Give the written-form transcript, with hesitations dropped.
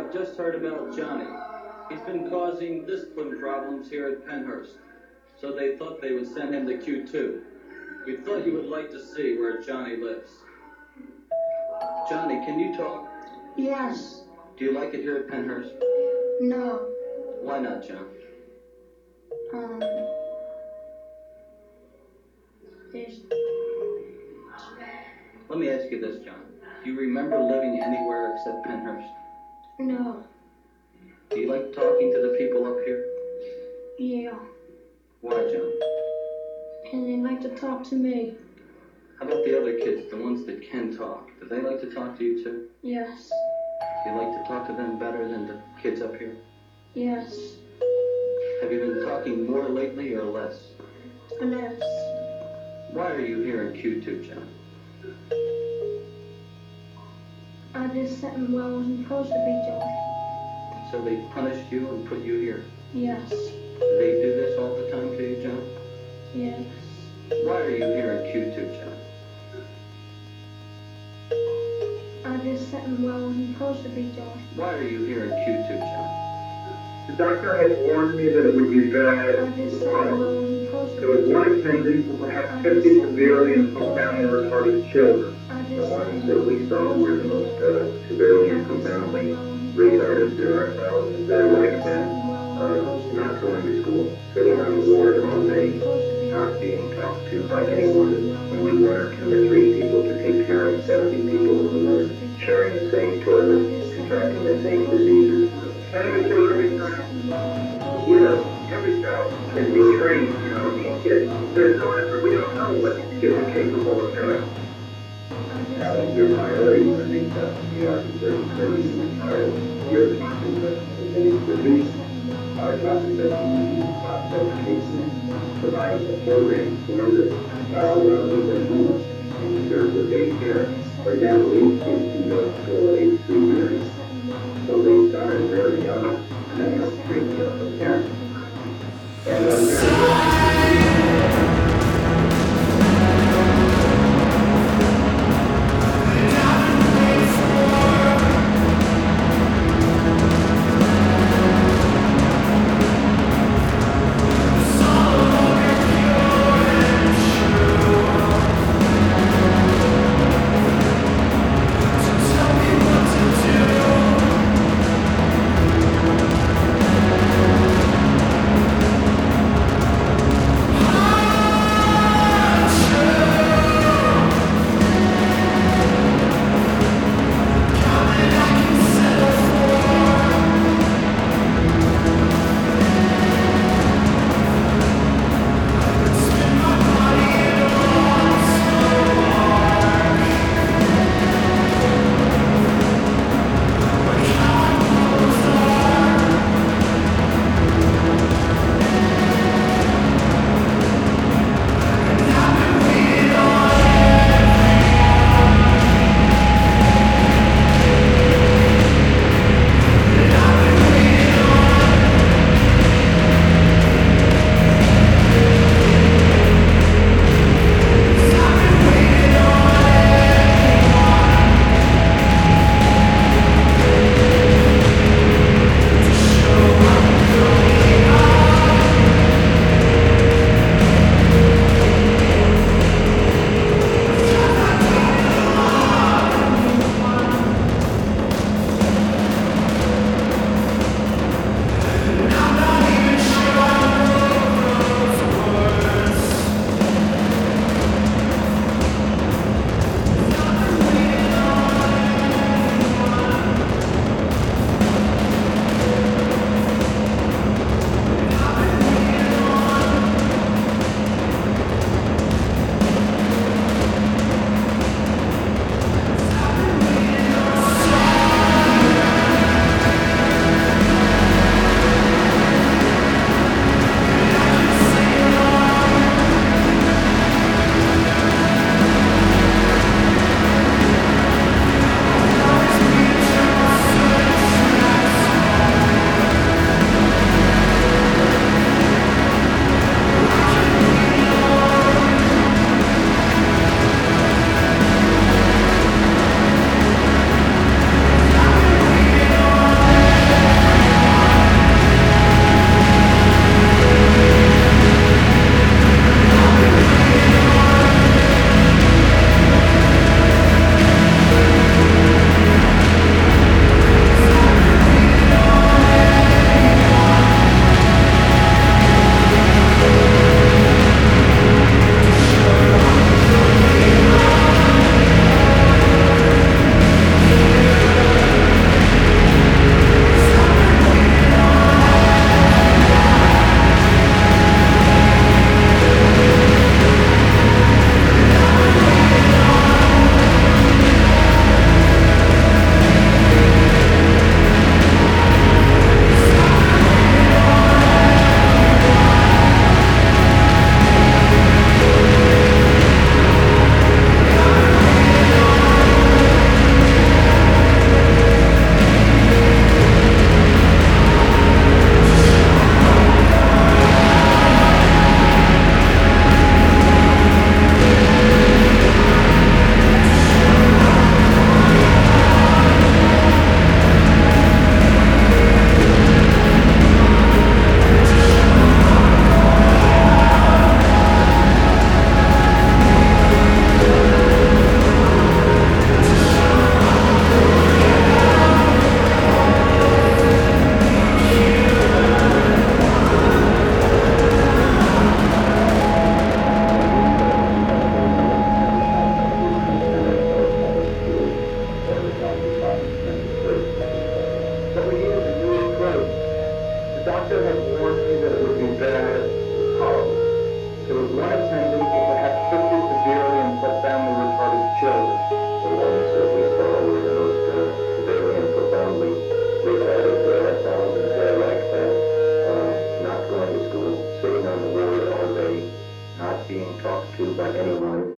just heard about Johnny. He's been causing discipline problems here at Penhurst, so they thought they would send him to Q2. We thought you would like to see where Johnny lives. Johnny, can you talk? Yes. Do you like it here at Penhurst? No. Why not, John? There's... Let me ask you this, John. Do you remember living anywhere except Penhurst? No. Do you like talking to the people up here? Yeah. Why, John? And they like to talk to me. How about the other kids, the ones that can talk? Do they like to talk to you too? Yes. Do you like to talk to them better than the kids up here? Yes. Have you been talking more lately or less? Less. Why are you here in Q2, John? I did something where I wasn't supposed to be doing. So they punished you and put you here? Yes. Do they do this all the time to you, John? Yes. Why are you here in Q2, John? I did something where I wasn't supposed to be doing. Why are you here in Q2, John? The doctor had warned me that it would be bad. I did something where I wasn't supposed to There was be one doing. attendant who had 50 severely and profoundly retarded children. I The did ones something that we saw were the most severely and profoundly retarded. There are thousands that are like that, not going to school, sitting on the ward all day, not being talked to by anyone. When we were 2 or 3 people to take care of 70 people who were sharing the same toilet, contracting the same diseases. And it was every time. You know, every child can be trained, you know, these kids. There's no effort. We don't know what these kids are capable of doing. Now that your priority, I think that we are very retired. Your concept is released. Our concept of cases provides a program for the schools in terms of daycare. For example, these kids can go to school at age 3 years. So they started very young, and that helps great deal for parents. And I'm very Tell me what to do. doctor had warned me that it would be bad, horrible. There was one attendant who had 50 severely and profoundly retarded children. The ones that we saw were the most severely and profoundly retarded. There are thousands there like that, not going to school, sitting on the ward all day, not being talked to by anyone.